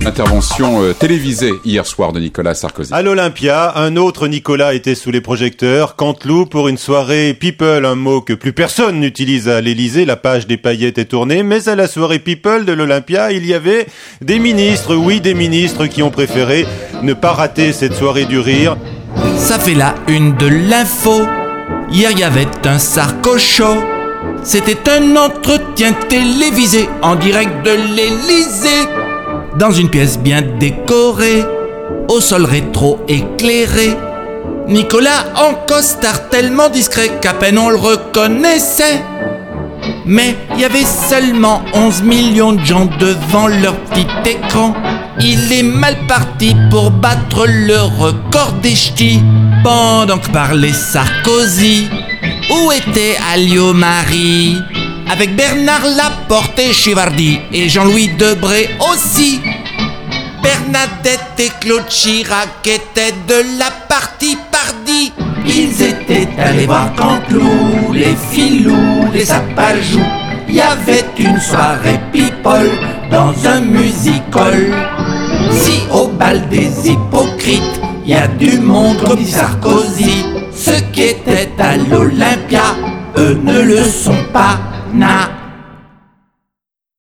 Intervention télévisée hier soir de Nicolas Sarkozy. À l'Olympia, un autre Nicolas était sous les projecteurs, Canteloup, pour une soirée people, un mot que plus personne n'utilise à l'Élysée. La page des paillettes est tournée, mais à la soirée people de l'Olympia, il y avait des ministres, oui, des ministres qui ont préféré ne pas rater cette soirée du rire. Ça fait la une de l'info. Hier, il y avait un Sarko Show. C'était un entretien télévisé en direct de l'Élysée. Dans une pièce bien décorée, au sol rétro éclairé. Nicolas en costard tellement discret qu'à peine on le reconnaissait. Mais il y avait seulement 11 millions de gens devant leur petit écran. Il est mal parti pour battre le record des ch'tis. Pendant que parlait Sarkozy, où était Alliot-Marie? Avec Bernard Laporte et Chivardi, et Jean-Louis Debré aussi. Bernadette et Claude Chirac étaient de la partie pardi. Ils étaient allés voir Canteloup, les filous, les sapajous. Il y avait une soirée people dans un music-hall. Si au bal des hypocrites, il y a du monde comme dit Sarkozy, ceux qui étaient à l'Olympia, eux ne le sont pas. Na